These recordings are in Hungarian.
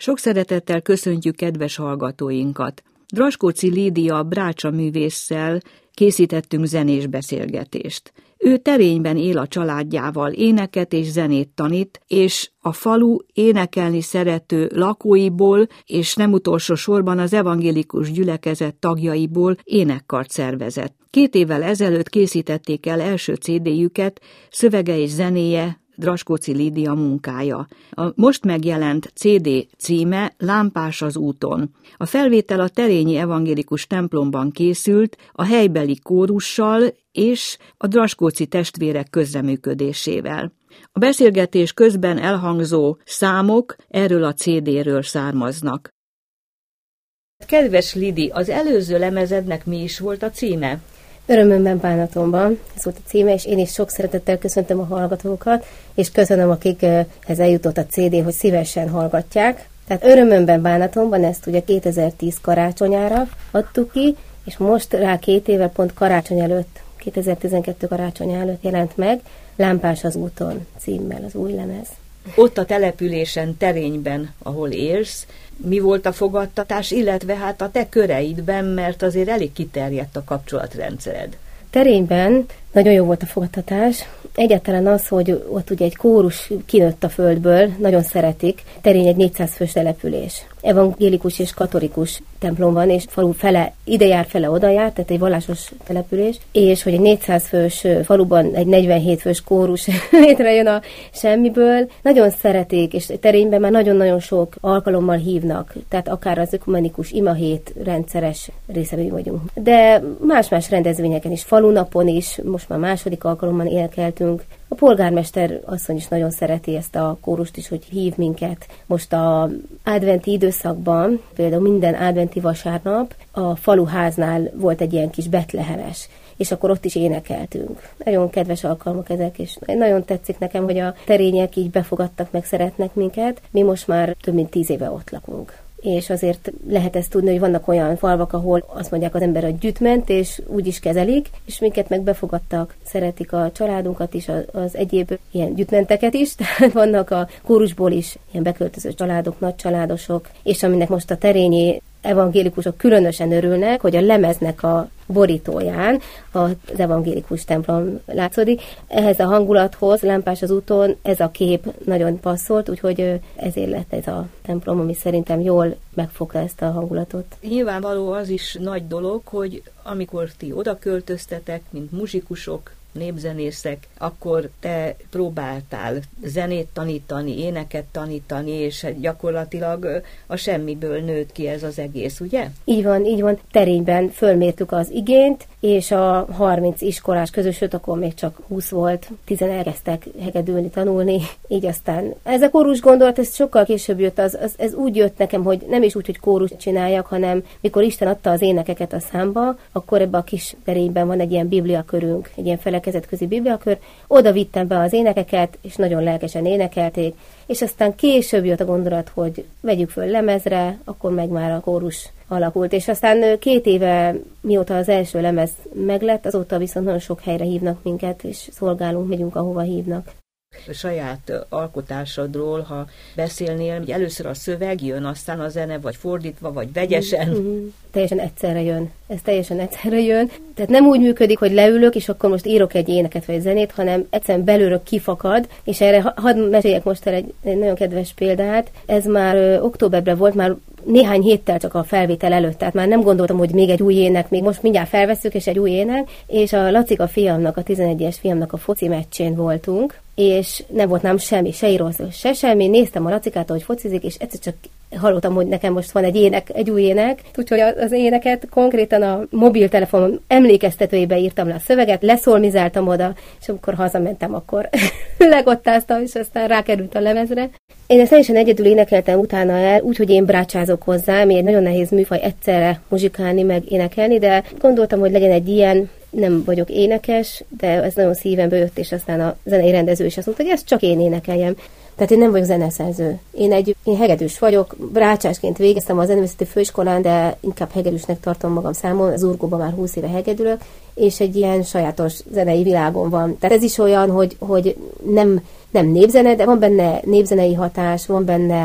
Sok szeretettel köszöntjük kedves hallgatóinkat. Draskóczy Lídia brácsaművésszel készítettünk zenés beszélgetést. Ő Terényben él a családjával, éneket és zenét tanít, és a falu énekelni szerető lakóiból, és nem utolsó sorban az evangélikus gyülekezet tagjaiból énekkart szervezett. 2 évvel ezelőtt készítették el első CD-jüket, szövege és zenéje Draskóczy Lídia munkája. A most megjelent CD címe Lámpás az úton. A felvétel a terényi evangélikus templomban készült, a helybeli kórussal és a draskóczy testvérek közreműködésével. A beszélgetés közben elhangzó számok erről a CD-ről származnak. Kedves Lidi, az előző lemezednek mi is volt a címe? Örömömben, bánatomban, ez volt a címe, és én is sok szeretettel köszöntöm a hallgatókat, és köszönöm, akikhez eljutott a CD, hogy szívesen hallgatják. Tehát Örömömben, bánatomban ezt ugye 2010 karácsonyára adtuk ki, és most rá 2 éve pont karácsony előtt, 2012 karácsony előtt jelent meg, Lámpás az úton címmel az új lemez. Ott a településen, Terényben, ahol élsz, mi volt a fogadtatás, illetve hát a te köreidben, mert azért elég kiterjedt a kapcsolatrendszered. Terényben nagyon jó volt a fogadtatás. Egyáltalán az, hogy ott ugye egy kórus kinőtt a földből, nagyon szeretik. Terény egy 400 fős település. Evangélikus és katolikus templom van, és falu fele ide jár, fele oda jár, tehát egy vallásos település. És hogy egy 400 fős faluban egy 47 fős kórus létrejön a semmiből. Nagyon szeretik, és Terényben már nagyon-nagyon sok alkalommal hívnak. Tehát akár az ökumenikus imahét rendszeres részevői vagyunk. De más-más rendezvényeken is, falunapon is, most már második alkalommal énekeltünk. A polgármester asszony is nagyon szereti ezt a kórust is, hogy hív minket. Most az adventi időszakban, például minden adventi vasárnap a faluháznál volt egy ilyen kis betlehemes, és akkor ott is énekeltünk. Nagyon kedves alkalmak ezek, és nagyon tetszik nekem, hogy a terények így befogadtak, meg szeretnek minket. Mi most már több mint 10 éve ott lakunk. És azért lehet ezt tudni, hogy vannak olyan falvak, ahol azt mondják az ember, hogy gyütment, és úgy is kezelik, és minket meg befogadtak, szeretik a családunkat is, az egyéb ilyen gyütmenteket is, tehát vannak a kórusból is ilyen beköltöző családok, nagy családosok, és aminek most a terényi evangélikusok különösen örülnek, hogy a lemeznek a borítóján az evangélikus templom látszódik. Ehhez a hangulathoz, Lámpás az úton, ez a kép nagyon passzolt, úgyhogy ezért lett ez a templom, ami szerintem jól megfogta ezt a hangulatot. Nyilvánvaló az is nagy dolog, hogy amikor ti oda költöztetek, mint muzsikusok, népzenészek, akkor te próbáltál zenét tanítani, éneket tanítani, és gyakorlatilag a semmiből nőtt ki ez az egész, ugye? Így van. Terényben fölmértük az igényt, és a 30 iskolás közül, sőt, akkor még csak 20 volt, 10 elkezdtek hegedülni, tanulni, így aztán. Ez a kórus gondolat, ez sokkal később jött, ez úgy jött nekem, hogy nem is úgy, hogy kórus csináljak, hanem mikor Isten adta az énekeket a számba, akkor ebben a kis Terényben van egy ilyen bibliakörünk, egy ilyen felekezetközi bibliakör, oda vittem be az énekeket, és nagyon lelkesen énekelték, és aztán később jött a gondolat, hogy vegyük föl lemezre, akkor meg már a kórus alakult, és aztán 2 éve, mióta az első lemez meglett, azóta viszont nagyon sok helyre hívnak minket, és szolgálunk, megyünk, ahova hívnak. A saját alkotásodról, ha beszélnél, hogy először a szöveg jön, aztán a zene, vagy fordítva, vagy vegyesen. Teljesen egyszerre jön. Ez teljesen egyszerre jön. Tehát nem úgy működik, hogy leülök, és akkor most írok egy éneket, vagy egy zenét, hanem egyszerűen belülről kifakad, és erre hadd meséljek most el egy nagyon kedves példát. Ez már októberben volt, már néhány héttel csak a felvétel előtt, tehát már nem gondoltam, hogy még egy új ének, még most mindjárt felvesszük, és egy új ének, és a Lacika fiamnak, a 11-es fiamnak a foci meccsén voltunk, és nem volt nem semmi, se írószó, se semmi, néztem a Lacikát, hogy focizik, és egyszer csak hallottam, hogy nekem most van egy ének, egy új ének, úgyhogy az éneket konkrétan a mobiltelefonom emlékeztetőjébe írtam le a szöveget, leszolmizáltam oda, és amikor hazamentem, akkor legottáztam, és aztán rákerült a lemezre. Én ezt teljesen egyedül énekeltem utána el, úgyhogy én brácsázok hozzá, ami egy nagyon nehéz műfaj egyszerre muzsikálni, meg énekelni, de gondoltam, hogy legyen egy ilyen, nem vagyok énekes, de ez nagyon szívemből jött, és aztán a zenei rendező is azt mondta, hogy ezt csak én énekeljem. Tehát én nem vagyok zeneszerző. Én hegedűs vagyok, brácsásként végeztem a zeneművészeti főiskolán, de inkább hegedűsnek tartom magam számon, az Urgóban már 20 éve hegedülök, és egy ilyen sajátos zenei világon van. Tehát ez is olyan, hogy nem népzene, de van benne népzenei hatás, van benne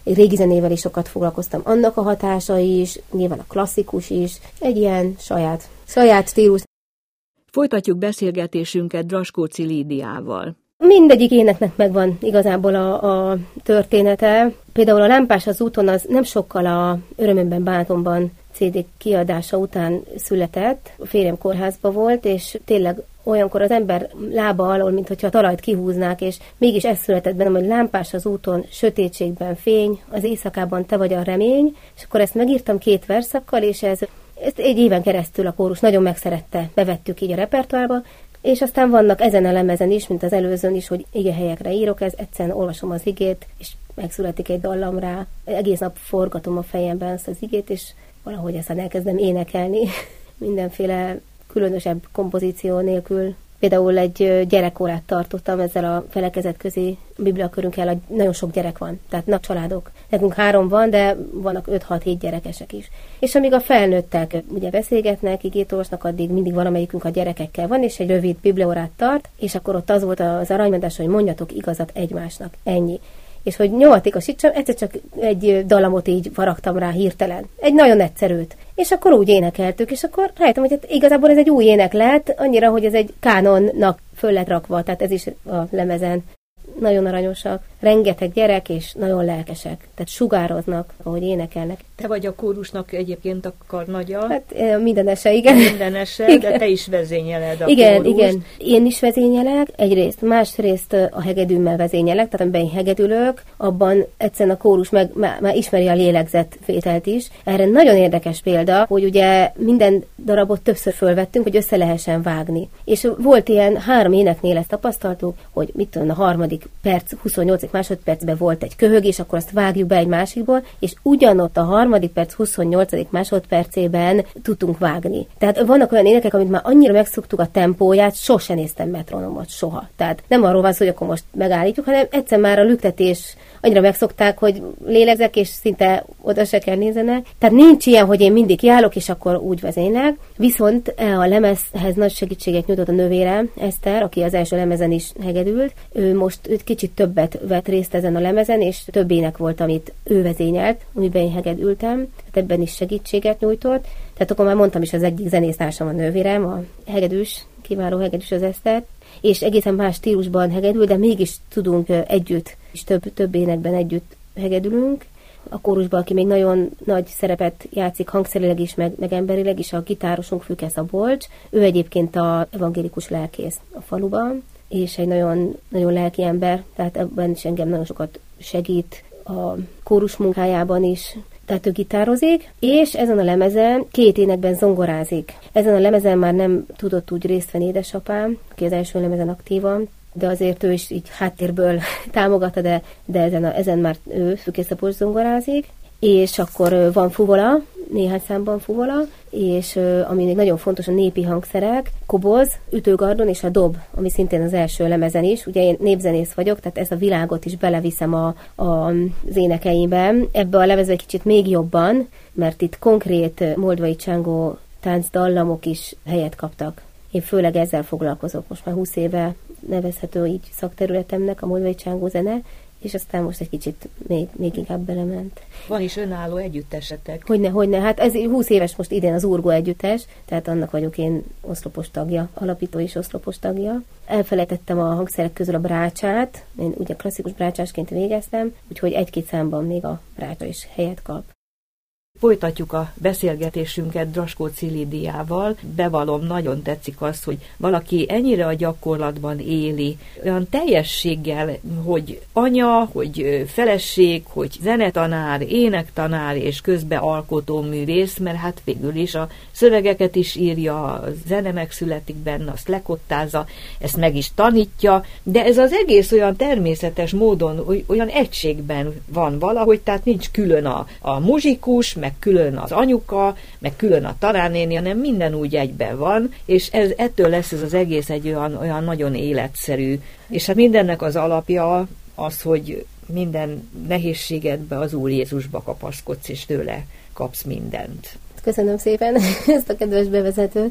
régi zenével is sokat foglalkoztam, annak a hatása is, nyilván a klasszikus is, egy ilyen saját stílus. Folytatjuk beszélgetésünket Draskóczy Lídiával. Mindegyik éneknek megvan igazából a története. Például a Lámpás az úton az nem sokkal a Örömömben, bánatomban CD kiadása után született. A férjem kórházba volt, és tényleg olyankor az ember lába alól, mint hogyha a talajt kihúznák, és mégis ez született bennem, hogy lámpás az úton, sötétségben fény, az éjszakában te vagy a remény, és akkor ezt megírtam 2 verszakkal, és ezt egy éven keresztül a kórus nagyon megszerette, bevettük így a repertoárba, és aztán vannak ezen a lemezen is, mint az előzőn is, hogy igehelyekre írok, egyszerűen olvasom az igét, és megszületik egy dallam rá. Egész nap forgatom a fejemben ezt az igét, és valahogy aztán elkezdem énekelni mindenféle különösebb kompozíció nélkül. Például egy gyerekórát tartottam ezzel a felekezetközi bibliakörünkkel, nagyon sok gyerek van, tehát nagy családok. Nekünk 3 van, de vannak 5-6-7 gyerekesek is. És amíg a felnőttek ugye beszélgetnek, igét olvasnak, addig mindig valamelyikünk a gyerekekkel van, és egy rövid bibliaórát tart, és akkor ott az volt az aranymondás, hogy mondjatok igazat egymásnak. Ennyi. És hogy nyomatékosítsam, egyszer csak egy dalamot így faragtam rá hirtelen. Egy nagyon egyszerűt. És akkor úgy énekeltük, és akkor rájöttem, hogy hát igazából ez egy új ének lett, annyira, hogy ez egy kánonnak föl lett rakva, tehát ez is a lemezen. Nagyon aranyosak, rengeteg gyerek, és nagyon lelkesek. Tehát sugároznak, ahogy énekelnek. Te vagy a kórusnak egyébként a karnagya. Hát mindenese, igen. Mindenese, igen. De te is vezényeled a igen, kórust. Igen, én is vezényelek, egyrészt, másrészt a hegedűmmel vezényelek, tehát amiben én hegedülök, abban egyszerűen a kórus már ismeri a lélegzetvételt is. Erre nagyon érdekes példa, hogy ugye minden darabot többször fölvettünk, hogy össze lehessen vágni. És volt ilyen 3 éneknél ezt tapasztaltuk, hogy mit tudom, a 3. perc, 28. másodpercben volt egy köhögés, akkor azt vágjuk be egy másikból, és ugyanott a 3. perc 28. másodpercében tudtunk vágni. Tehát vannak olyan énekek, amit már annyira megszoktuk a tempóját, sose néztem metronomot, soha. Tehát nem arról van szó, hogy akkor most megállítjuk, hanem egyszer már a lüktetés annyira megszokták, hogy lélegzek, és szinte oda se kell nézenek. Tehát nincs ilyen, hogy én mindig kiállok, és akkor úgy vezénylek. Viszont a lemezhez nagy segítséget nyújtott a nővérem, Eszter, aki az első lemezen is hegedült. Ő most kicsit többet vett részt ezen a lemezen, és több ének volt, amit ő vezényelt, amiben én hegedültem. Tehát ebben is segítséget nyújtott. Tehát akkor már mondtam is, az egyik zenésztársam a nővérem, a hegedűs, kiváló hegedűs az Eszter, és egészen más stílusban hegedül, de mégis tudunk együtt, és több énekben együtt hegedülünk. A kórusban, aki még nagyon nagy szerepet játszik hangszerileg is, meg emberileg is, a gitárosunk Fűke Bolcs. Ő egyébként az evangélikus lelkész a faluban, és egy nagyon, nagyon lelki ember, tehát ebben is engem nagyon sokat segít a kórus munkájában is. Tehát ő gitározik, és ezen a lemezen 2 énekben zongorázik. Ezen a lemezen már nem tudott úgy részt venni édesapám, aki az első lemezen aktívan, de azért ő is így háttérből támogatta, de ezen már ő Fűke zongorázik. És akkor van fuvola, néhány számban fuvola, és ami még nagyon fontos, a népi hangszerek, koboz, ütőgardon és a dob, ami szintén az első lemezen is. Ugye én népzenész vagyok, tehát ezt a világot is beleviszem az énekeimben. Ebbe a lemezbe egy kicsit még jobban, mert itt konkrét moldvai csángó táncdallamok is helyet kaptak. Én főleg ezzel foglalkozok, most már 20 éve nevezhető így szakterületemnek a moldvai csángó zene, és aztán most egy kicsit még inkább belement. Van is önálló együttesetek. Hogyne. Hát ez 20 éves most idén az Urgó együttes, tehát annak vagyok én oszlopos tagja, alapító és oszlopos tagja. Elfelejtettem a hangszerek közül a brácsát, én ugye klasszikus brácsásként végeztem, úgyhogy 1-2 számban még a brácsa is helyet kap. Folytatjuk a beszélgetésünket Draskóczy Lídiával. Bevallom, nagyon tetszik az, hogy valaki ennyire a gyakorlatban éli, olyan teljességgel, hogy anya, hogy feleség, hogy zenetanár, énektanár és közben alkotóművész, mert hát végül is a szövegeket is írja, a zene megszületik benne, azt lekottázza, ezt meg is tanítja, de ez az egész olyan természetes módon, olyan egységben van valahogy, tehát nincs külön a muzsikus, meg külön az anyuka, meg külön a tanárnéni, hanem minden úgy egyben van, és ettől lesz ez az egész egy olyan nagyon életszerű. És hát mindennek az alapja az, hogy minden nehézségedbe az Úr Jézusba kapaszkodsz, és tőle kapsz mindent. Köszönöm szépen ezt a kedves bevezetőt.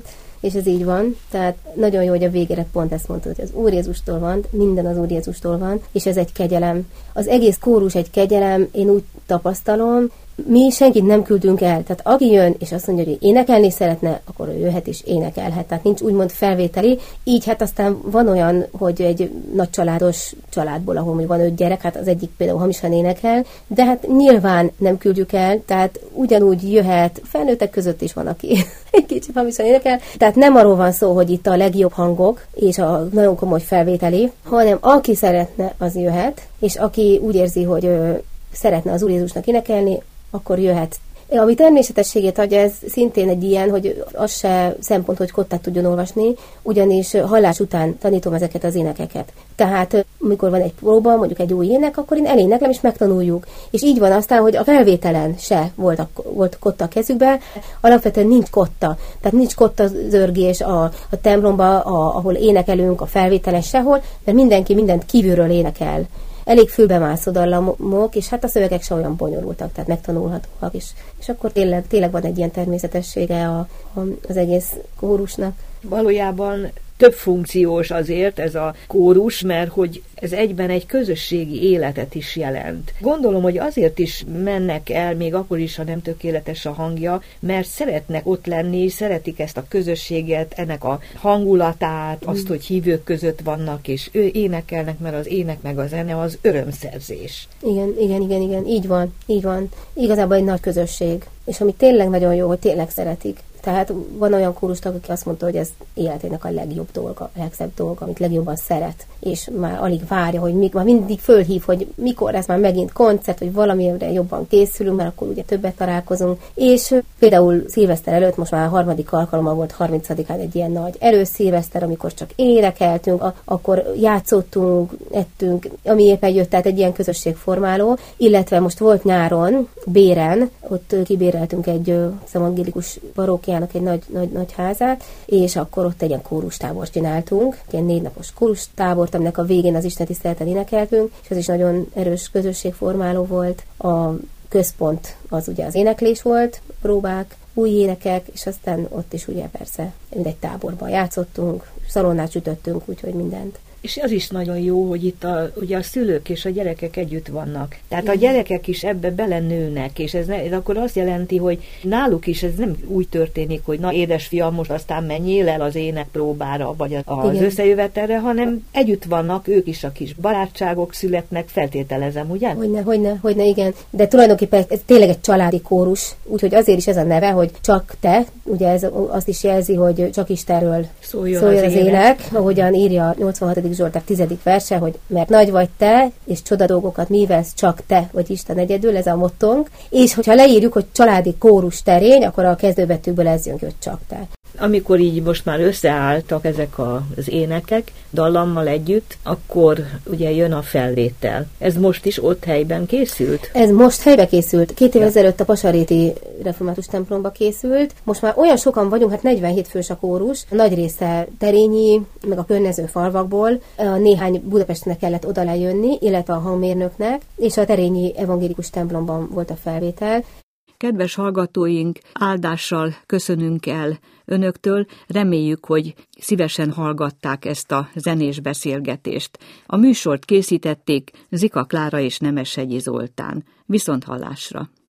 és ez így van. Tehát nagyon jó, hogy a végére pont ezt mondtad, hogy az Úr Jézustól van, minden az Úr Jézustól van, és ez egy kegyelem. Az egész kórus egy kegyelem, én úgy tapasztalom, mi senkit nem küldünk el. Tehát aki jön, és azt mondja, hogy énekelni szeretne, akkor ő jöhet és énekelhet. Tehát nincs úgymond felvételi. Így hát aztán van olyan, hogy egy nagy családos családból, ahol van 5 gyerek, hát az egyik például hamisan énekel, de hát nyilván nem küldjük el, tehát ugyanúgy jöhet, felnőttek között is van, aki egy kicsit hamisan énekel. Tehát nem arról van szó, hogy itt a legjobb hangok és a nagyon komoly felvételi, hanem aki szeretne, az jöhet, és aki úgy érzi, hogy szeretne az Úr Jézusnak énekelni, akkor jöhet. Ami természetességét adja, ez szintén egy ilyen, hogy az se szempont, hogy kottát tudjon olvasni, ugyanis hallás után tanítom ezeket az énekeket. Tehát, amikor van egy próba, mondjuk egy új ének, akkor én eléneklem és megtanuljuk. És így van aztán, hogy a felvételen se volt kotta a kezükbe, alapvetően nincs kotta. Tehát nincs kotta zörgés a templomba, ahol énekelünk, a felvételen sehol, mert mindenki mindent kívülről énekel. Elég fülbemászó dallamok, és hát a szövegek se olyan bonyolultak, tehát megtanulhatóak, és akkor tényleg van egy ilyen természetessége az egész kórusnak. Valójában több funkciós azért ez a kórus, mert hogy ez egyben egy közösségi életet is jelent. Gondolom, hogy azért is mennek el, még akkor is, ha nem tökéletes a hangja, mert szeretnek ott lenni, szeretik ezt a közösséget, ennek a hangulatát, azt, hogy hívők között vannak, és ő énekelnek, mert az ének meg a zene az örömszerzés. Igen, így van. Igazából egy nagy közösség. És ami tényleg nagyon jó, hogy tényleg szeretik. Tehát van olyan kórustag, aki azt mondta, hogy ez életének a legjobb dolga, a legszebb dolga, amit legjobban szeret, és már alig várja, hogy már mindig fölhív, hogy mikor lesz már megint koncert, hogy valamire jobban készülünk, mert akkor ugye többet találkozunk. És például szilveszter előtt, most már a 3. alkalommal volt 30-án egy ilyen nagy szilveszter, amikor csak énekeltünk, akkor játszottunk, ettünk, ami éppen jött, tehát egy ilyen közösségformáló, illetve most volt nyáron, Béren, ott kibéreltünk egy evangélikus parókiának egy nagy házát, és akkor ott egy ilyen kórustábort csináltunk, egy ilyen 4 napos kórustábort, aminek a végén az Isten tiszteleten énekeltünk, és ez is nagyon erős közösségformáló volt. A központ az ugye az éneklés volt, próbák, új énekek, és aztán ott is ugye persze mindegy táborban játszottunk, szalonnát sütöttünk, úgyhogy mindent. És az is nagyon jó, hogy itt ugye a szülők és a gyerekek együtt vannak. Tehát a gyerekek is ebbe belenőnek, és ez akkor azt jelenti, hogy náluk is ez nem úgy történik, hogy na édesfiam, most aztán menjél el az énekpróbára, vagy az összejövetelre, hanem együtt vannak, ők is a kis barátságok születnek, feltételezem, ugye? Hogyne, igen. De tulajdonképpen ez tényleg egy családi kórus, úgyhogy azért is ez a neve, hogy csak te, ugye ez azt is jelzi, hogy csak Istenről szóljon az ének, ahogyan írja 86. Zsoltár 10. verse, hogy mert nagy vagy te, és csoda dolgokat művelsz, csak te vagy Isten egyedül, ez a mottónk. És hogyha leírjuk, hogy családi kórus terény, akkor a kezdőbetűkből ez jön ki, hogy csak te. Amikor így most már összeálltak ezek az énekek, dallammal együtt, akkor ugye jön a felvétel. Ez most is ott helyben készült? Ez most helyben készült. 2 évvel ezelőtt a Pasaréti református templomba készült. Most már olyan sokan vagyunk, hát 47 fős a kórus, nagy része terényi, meg a környező falvakból. Néhány Budapestnek kellett oda lejönni, illetve a hangmérnöknek, és a terényi evangélikus templomban volt a felvétel. Kedves hallgatóink, áldással köszönünk el önöktől, reméljük, hogy szívesen hallgatták ezt a zenés beszélgetést. A műsort készítették Zika Klára és Nemeshegyi Zoltán. Viszonthallásra!